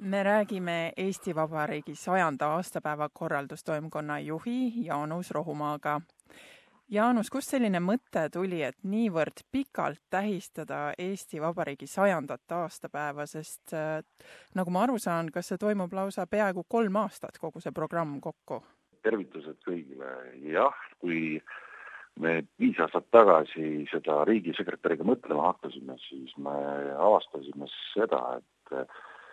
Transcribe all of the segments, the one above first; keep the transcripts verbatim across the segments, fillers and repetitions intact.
Me räägime Eesti Vabariigi sajanda aastapäeva korraldustoimkonna juhi Jaanus Rohumaaga. Jaanus, kust selline mõte tuli, et niivõrd pikalt tähistada Eesti Vabariigi sajandat aastapäeva, sest äh, nagu ma aru saan, kas see toimub lausa peaaegu kolm aastat, kogu see programm kokku? Tervitused kõigile. Jah, kui me viis aastat tagasi seda riigisekretäriga mõtlema hakkasime, siis me avastasime seda, et,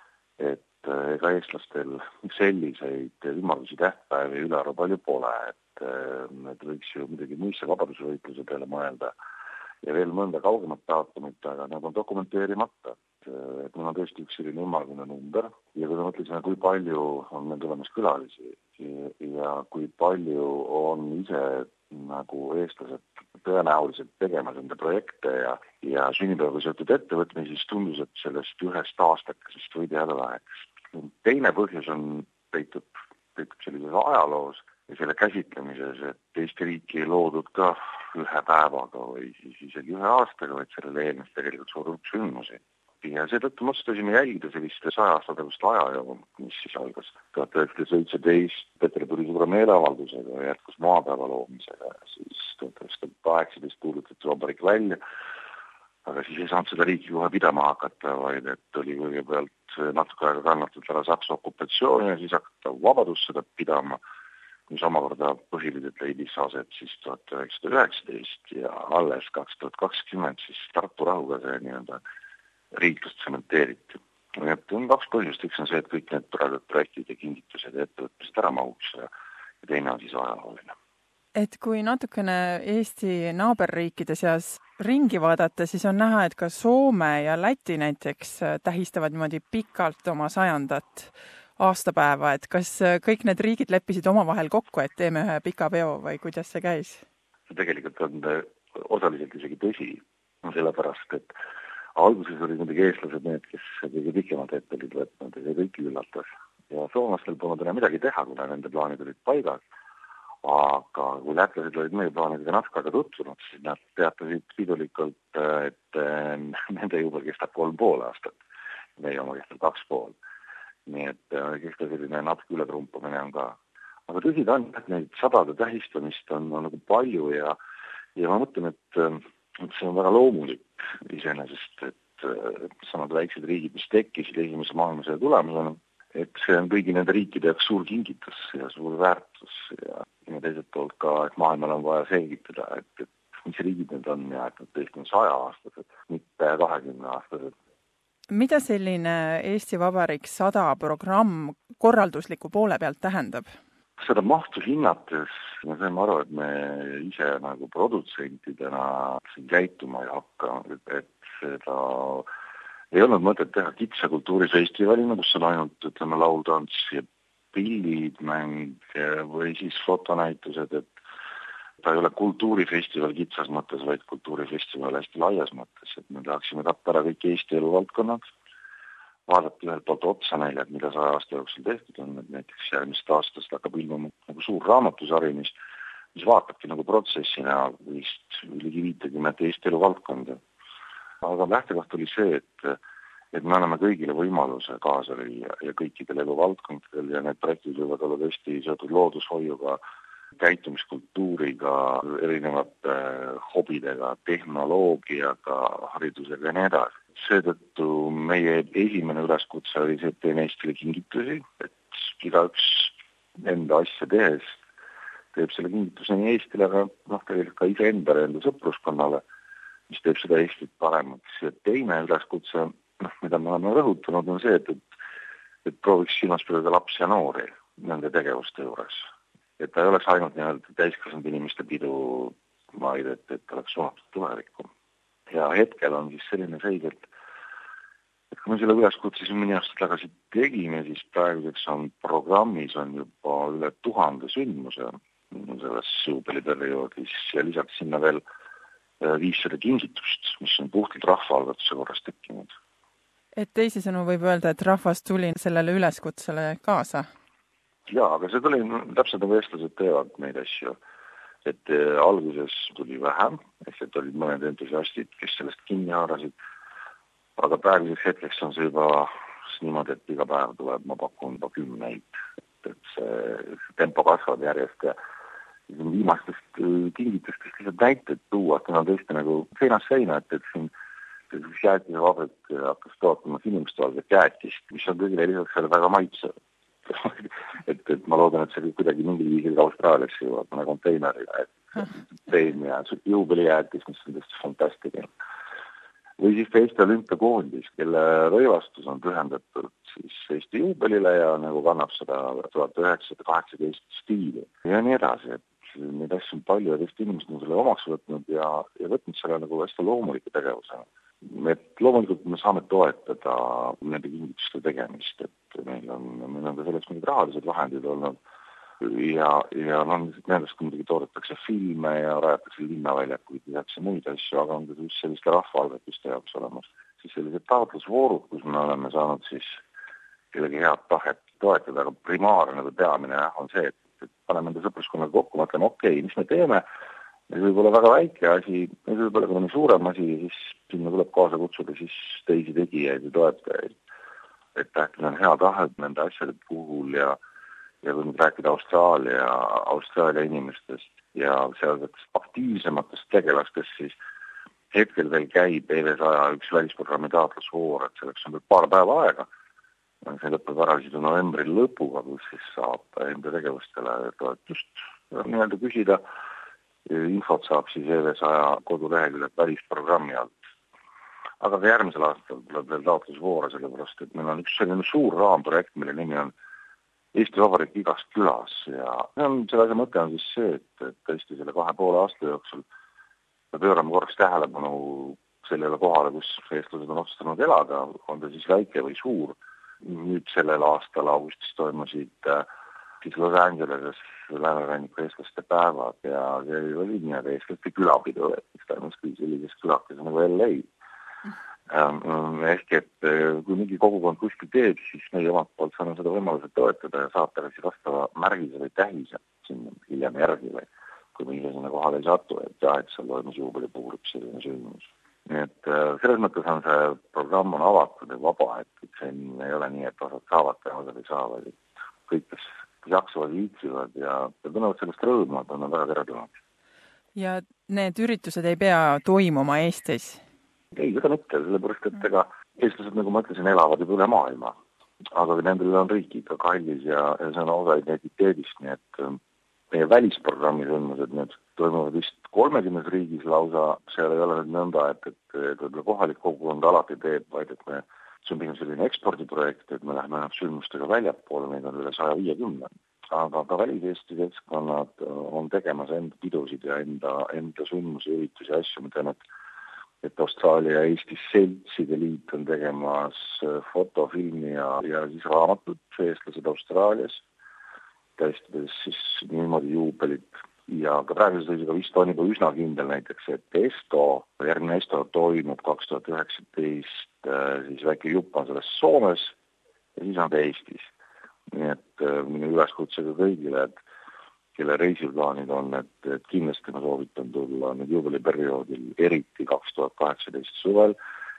et ega eestlastel selliseid ümmargusi tähtpäevi ülearu palju pole, et et võiks ju midagi muisse vabadusvõitluse peale mõelda ja veel mõnda kaugemat daatumit, aga nad on dokumenteerimata. Et mul on tõesti üks selline ümmargune number ja kui me mõtlesime, kui palju on meil tulemas külalisi ja kui palju on ise nagu eestlased tõenäoliselt tegemas enda projekte ja, ja sünnipäevaga seotud ettevõtmisi, siis tundus, et sellest ühest aastakesest võidi jääda väheks. Teine põhjus on peitub, peitub sellises ajaloos ja selle käsitlemises, et Eesti riiki ei loodud ka ühe päevaga või siis isegi ühe aastaga, vaid sellele eelnes tegelikult suur hulk sündmusi. Ja seetõttu mõtlesin jälgida sellist saja aasta tagust ajajoon, mis siis algas tuhat üheksasada seitseteist Peterburi suure meeleavaldusega ja jätkus maapäeva loomisega ja siis tuhat üheksasada kaheksateist kuulutati vabariik välja, aga siis ei saanud seda riiki kohe pidama hakata, vaid et oli kõigepealt natuke aega kannatud ära Saksa okupatsiooni ja siis hakata vabadussõda pidama, mis omakorda põhiliselt leidis aset siis tuhat üheksasada üheksateist ja alles kaks tuhat kakskümmend siis Tartu rahuga see nii-öelda riiklust sementeeriti. Et on kaks põhjust, üks on see, et kõik need praegu projektid ja kingitused ja ettevõtmised ära mahuks ja teine on siis ajalooline. Et kui natukene Eesti naaberriikide seas ringi vaadata, siis on näha, et ka Soome ja Läti näiteks tähistavad niimoodi pikalt oma sajandat aastapäeva, et kas kõik need riigid leppisid omavahel kokku, et teeme ühe pika peo või kuidas see käis? See tegelikult on osaliselt isegi tõsi, sellepärast, et alguses oli muidugi eestlased need, kes kõige pikemalt ette olid võtnud ja see kõiki üllatas. Ja soomlastel polnud enam midagi teha, kuna nende plaanid olid paigas. Aga kui lätlased olid meie plaanidega natuke aega tutvunud, siis nad teatasid pidulikult, et nende juba kestab kolm pool aastat. Meie oma kestab kaks pool. Nii et kesta selline natuke ületrumpamine on ka. Aga tõsi ta on, et neid sadade tähistamist on, on nagu palju ja, ja ma mõtlen, et et see on väga loomulik iseenesest, et, et samad väiksed riigid, mis tekkisid esimese maailmasõja tulemusena, et see on kõigi nende riikide jaoks suur kingitus ja suur väärtus ja, ja teiselt poolt ka, et maailmal on vaja selgitada, et, et mis riigid need on ja et nad tõesti on saja aastased, mitte kahekümne aastased. Mida selline Eesti Vabariik sada programm korraldusliku poole pealt tähendab? Seda mahtu hinnates me saime aru, et me ise nagu produtsentidena siin käituma ei hakka, et seda ei olnud mõtet teha kitsa kultuurifestivalina, kus on ainult ütleme, laultants ja pillid, mäng või siis fotonäitused, et ta ei ole kultuurifestival kitsas mõttes, vaid kultuurifestival hästi laias mõttes, et me tahaksime katta ära kõik Eesti eluvaldkonnad, vaadata ühelt poolt otsa neile, et mida saja aasta jooksul tehtud on, et näiteks järgmist aastast hakkab ilmuma nagu suur raamatusari, mis, mis vaatabki nagu protsessina vist ligi viitekümmet Eesti eluvaldkonda. Aga lähtekoht oli see, et, et me anname kõigile võimaluse kaasa lüüa ja kõikidel eluvaldkondadel ja need projektid võivad olla tõesti seotud loodushoiuga, käitumiskultuuriga, erinevate hobidega, tehnoloogiaga, haridusega ja nii edasi. Seetõttu meie esimene üleskutse oli see, et teeme Eestile kingitusi, et igaüks enda asja tehes teeb selle kingituse nii Eestile, aga noh, tegelikult ka ise endale, enda sõpruskonnale, mis teeb seda Eestit paremaks. Ja teine üleskutse, noh, mida me oleme rõhutanud, on see, et, et, et prooviks silmas pidada lapsi ja noori nende tegevuste juures. Et ta ei oleks ainult nii-öelda täiskasvanud inimeste pidu, vaid et, et oleks suunatud tulevikku. Ja hetkel on siis selline seis, et, et kui me selle üleskutse siin mõni aastat tagasi tegime, siis praeguseks on programmis on juba üle tuhande sündmuse selles juubeliperioodis ja lisaks sinna veel viissada kingitust, mis on puhtalt rahvaalgatuse korras tekkinud. Et teisisõnu võib öelda, et rahvas tuli sellele üleskutsele kaasa? Jaa, aga see tuli täpselt nagu eestlased teevad neid asju. Et alguses tuli vähem, et olid mõned entusiastid, kes sellest kinni haarasid, aga praeguseks hetkeks on see juba niimoodi, et iga päev tuleb, ma pakun juba kümneid, et, et see, see tempo kasvab järjest ja viimastest kingitustest lihtsalt näited tuua, et on tõesti nagu seinast seina, et, et siin üks jäätisevabrik hakkas tootma inimestvalget jäätist, mis on kõigile lisaks selle väga maitsev. et, et ma loodan, et see kuidagi mingil viisil ka Austraaliasse jõuab mõne konteineriga, et preemia juubelijäätis, mis on tõesti fantastiline. Või siis Eesti Olümpiakoondis, kelle rõivastus on pühendatud siis Eesti juubelile ja nagu kannab seda tuhat üheksasada kaheksateist stiili ja nii edasi, et neid asju on palju ja teist inimesed on selle omaks võtnud ja, ja võtnud selle nagu hästi loomuliku tegevusena. Et loomulikult me saame toetada nende kingituste tegemist, et meil on, meil on ka selleks mingid rahalised vahendid olnud ja, ja no, nendest kui muidugi toodetakse filme ja rajatakse linnaväljakuid ja tehakse muid asju, aga on ka selliste rahvaalvetuste jaoks olemas. Siis sellised taotlusvoorud, kus me oleme saanud siis kellegi head tahet toetada, aga primaarne või peamine on see, et, et paneme enda sõpruskonnaga kokku, mõtleme, okei, okay, mis me teeme, see võib olla väga väike asi, see võib olla ka suurem asi ja siis sinna tuleb kaasa kutsuda siis teisi tegijaid ja toetajaid. Et tähtis on hea tahet nende asjade puhul ja, ja kui nüüd rääkida Austraalia, Austraalia inimestest ja sealsetest aktiivsematest tegelastest, siis hetkel veel käib E V sada üks välisprogrammi taotlusvoor, et selleks on veel paar päeva aega. See lõpeb ära siis novembri lõpuga, kus siis saab enda tegevustele toetust nii-öelda küsida. Infot saab siis E V sada koduleheküljelt välisprogrammi alt. Aga ka järgmisel aastal tuleb veel taotlusvoore, sellepärast, et meil on üks selline suur raamprojekt, mille nimi on Eesti Vabariik igas külas ja selle asja mõte on siis see, et, et tõesti selle kahe poole aasta jooksul me pöörame korraks tähelepanu sellele kohale, kus eestlased on otsustanud elada, on ta siis väike või suur. Nüüd sellel aastal augustis toimusid siis Los Angeleses Lääneranniku eestlaste päevad ja see oli nii-öelda eestlaste külapidu, et mis toimus küll sellises külakes nagu L A. Ehk, et kui mingi kogukond kuskil teeb, siis meie omalt poolt saame seda võimalused toetada ja saata siis vastava märgise või tähise sinna hiljem järgi või kui me ise sinna kohale ei satu, et jah, et seal toimus juubeli puhul üks selline sündmus. Nii et selles mõttes on see programm on avatud ja vaba, et see ei ole nii, et osad saavad ja osad ei saa, vaid kõik, kes jaksavad, viitsivad ja tunnevad sellest rõõmu, et on väga teretulnud. Ja need üritused ei pea toimuma Eestis? Ei, seda mitte, sellepärast, et ega eestlased, nagu ma ütlesin, elavad juba üle maailma. Aga nendel on riik ikka kallis ja, ja see on osa identiteedist, nii et meie välisprogrammi sündmused nüüd toimuvad vist kolmekümnes riigis lausa, seal ei ole nüüd nõnda, et, et, et kohalik kogukond alati teeb, vaid et me, see on pigem selline ekspordiprojekt, et me läheme sündmustega väljapoole, neid on üle saja viiekümne. Aga ka väliseesti seltskonnad on tegemas enda pidusid ja enda, enda sündmusi, üritusi ja asju, mida nad et Austraalia ja Eesti seltside liit on tegemas fotofilmi ja, ja siis raamatut eestlased Austraalias, tähistades siis niimoodi juubelit. Ja ka praeguse seisuga vist on juba üsna kindel näiteks, et Esto, järgmine Esto toimub kaks tuhat üheksateist, siis väike jupp on selles Soomes ja siis on ta Eestis. Nii et minu üleskutsega kõigile, et kelle reisiplaanid on, et, et kindlasti ma soovitan tulla nüüd juubeliperioodil, eriti kaks tuhat kaheksateist suvel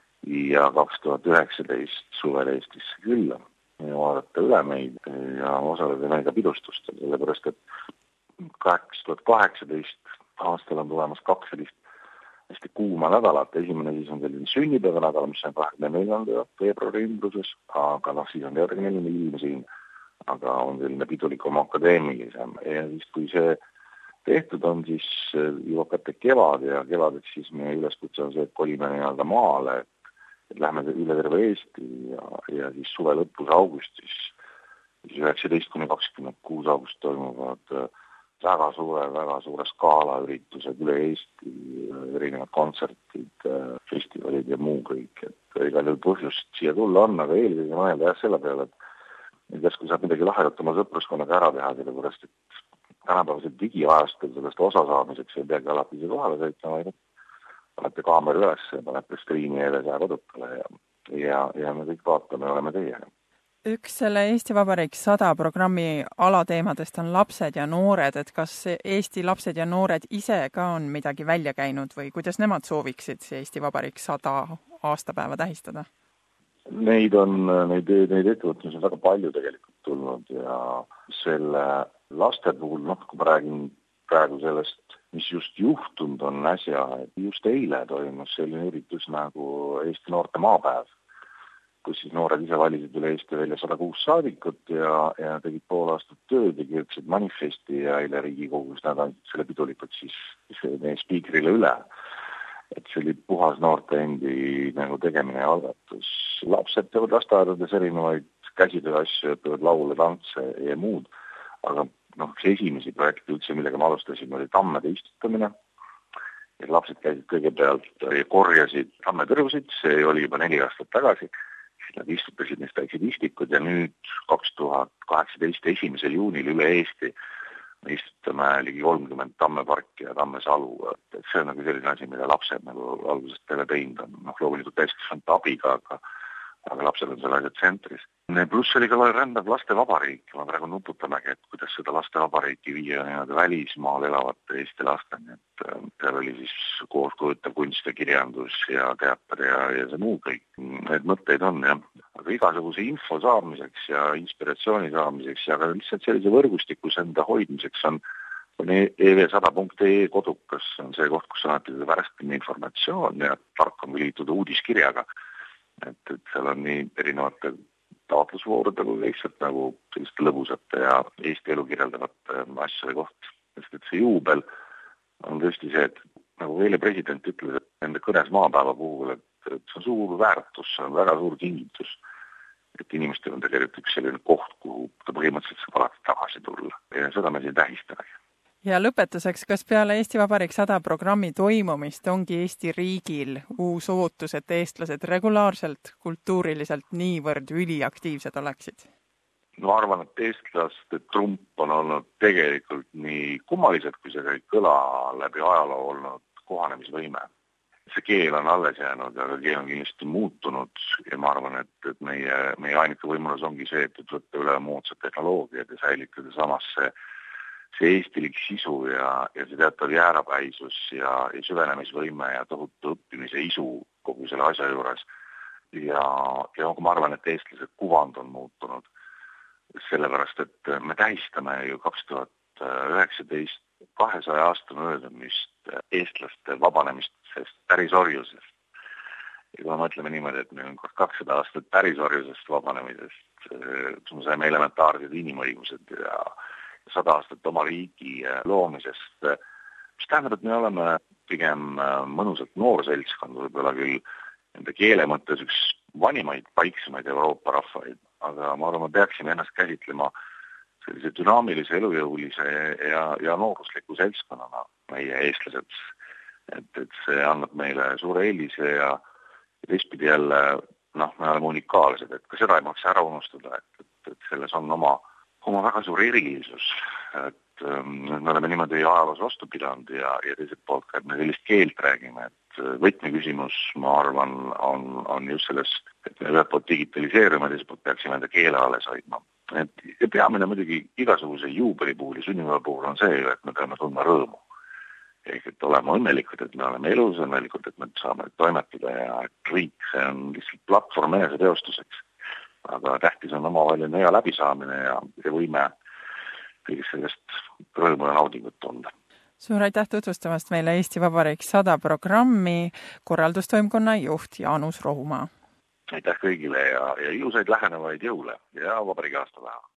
ja kaks tuhat üheksateist suvel Eestisse külla ja vaadata üle meid ja osaleda meiega pidustustel, sellepärast et kaks tuhat kaheksateist aastal on tulemas kaks sellist hästi kuuma nädalat. Esimene siis on selline sünnipäeva nädal, mis on kahekümne neljanda veebruari ümbruses, aga noh, siis on järgmine ilm siin. Aga on selline pidulikum akadeemilisem ja siis kui see tehtud on, siis juba kätte kevad ja kevadeks siis meie üleskutse on see, et kolime nii-öelda maale, et, et lähme üle terve Eesti ja, ja siis suve lõpus augustis, siis üheksateist kuni kakskümmend kuus august toimuvad väga suure, väga suure skaala üritused üle Eesti, erinevad kontserdid, festivalid ja muu kõik, et igal juhul põhjust siia tulla on, aga eelkõige mõelda jah selle peale, et et järsku saab midagi lahedat oma sõpruskonnaga ära teha, sellepärast et tänapäevased digiajastel sellest osa saamiseks ei peagi alati ise kohale sõitma, vaid panete kaamera üles ja panete striimi E V sada kodukale ja, ja, ja me kõik vaatame ja oleme teiega. Üks selle Eesti Vabariik sada programmi alateemadest on lapsed ja noored, et kas Eesti lapsed ja noored ise ka on midagi välja käinud või kuidas nemad sooviksid see Eesti Vabariik sada aastapäeva tähistada? Neid on, neid, neid ettevõtmisi on väga palju tegelikult tulnud ja selle laste puhul, noh, kui ma räägin praegu sellest, mis just juhtunud on äsja, et just eile toimus selline üritus nagu Eesti noorte maapäev, kus siis noored ise valisid üle Eesti välja sada kuus saadikut ja, ja tegid pool aastat tööd ja kirjutasid manifesti ja eile Riigikogus nad andsid selle pidulikult siis meie spiikrile üle. Et see oli puhas noorte endi nagu tegemine ja algatus. Lapsed teevad lasteaedades erinevaid käsitöö asju, õpivad laule, tantse ja muud, aga noh, see esimesi projekti üldse, millega me alustasime, oli tammede istutamine. Ja lapsed käisid kõigepealt ja korjasid tammetõrvusid, see oli juba neli aastat tagasi, siis nad istutasid neist väiksed istikud ja nüüd kaks tuhat kaheksateist esimesel juunil üle Eesti me istutame ligi kolmkümmend tammeparki ja tammesalu, et see on nagu selline asi, mida lapsed nagu algusest peale teinud on, noh loomulikult täiskasvanud abiga, aga, aga lapsed on selle asja tsentris. Pluss oli ka rändav laste vabariik, ma praegu nuputamegi, et kuidas seda laste vabariiki viia nii-öelda välismaal elavate Eesti lasteni, et seal oli siis kooskujutab kunst ja kirjandus ja teater ja, ja see muu kõik. Need mõtteid on, jah. Aga igasuguse info saamiseks ja inspiratsiooni saamiseks ja ka lihtsalt sellise võrgustikus enda hoidmiseks on, on e v sada punkt e kodukas, on see koht, kus annate värskem informatsioon ja tark on liituda uudiskirjaga. Et, et seal on nii erinevate taotlusvoorude kui lihtsalt nagu selliste lõbusate ja Eesti elu kirjeldavate asjade koht. Sest et see juubel on tõesti see, et nagu eile president ütles, et nende kõnes maapäeva puhul, et, et see on suur väärtus, see on väga suur kingitus. Et inimestel on tegelikult üks selline koht, kuhu ta põhimõtteliselt saab alati tagasi tulla. Ja seda me siin tähistamegi. Ja lõpetuseks, kas peale Eesti Vabariik sada programmi toimumist ongi Eesti riigil uus ootus, et eestlased regulaarselt, kultuuriliselt niivõrd üliaktiivsed oleksid? No arvan, et eestlaste trump on olnud tegelikult nii kummalised, kui see kõik kõla läbi ajaloo olnud kohanemisvõime. See keel on alles jäänud, aga keel on kindlasti muutunud ja ma arvan, et, et meie, meie ainuke võimalus ongi see, et võtta üle moodsad tehnoloogiad ja säilitada samas see, see eestilik sisu ja, ja see teatav jäärapäisus ja, ja süvenemisvõime ja tohutu õppimise isu kogu selle asja juures. Ja, ja ma arvan, et eestlased kuvand on muutunud sellepärast, et me tähistame ju kaks tuhat üheksateist kahesaja aasta möödumist eestlaste vabanemist sest pärisorjusest. Ja kui me mõtleme niimoodi, et meil on kakssada aastat pärisorjusest vabanemisest, me saime elementaarsed inimõigused ja sada aastat oma riigi loomisest, mis tähendab, et me oleme pigem mõnusalt noor seltskond, võib-olla küll nende keele mõttes üks vanimaid, paiksemaid Euroopa rahvaid, aga ma arvan, me peaksime ennast käsitlema sellise dünaamilise, elujõulise ja, ja noorusliku seltskonnana meie eestlased. Et, et see annab meile suure eelise ja teistpidi jälle, noh, me oleme unikaalsed, et ka seda ei maksa ära unustada, et, et, et selles on oma, oma väga suur erilisus, et me oleme niimoodi ajaloos vastu pidanud ja, ja teiselt poolt ka, et me sellist keelt räägime, et võtmeküsimus, ma arvan, on, on just selles, et me ühelt poolt digitaliseerime, teiselt poolt peaksime enda keele alles hoidma. Et, ja peamine muidugi igasuguse juubeli puhul ja sünnipäeva puhul on see, et me peame tundma rõõmu. Ehk et olema õnnelikud, et me oleme elus, õnnelikud, et me saame toimetada ja et riik, see on lihtsalt platvorm enese teostuseks. Aga tähtis on omavaheline hea läbisaamine ja, ja võime kõigest sellest rõõmu ja naudingut tunda. Suur aitäh tutvustamast meile Eesti Vabariik sada programmi korraldustoimkonna juht Jaanus Rohumaa. Aitäh kõigile ja, ja ilusaid lähenevaid jõule ja vabariigi aastapäeva.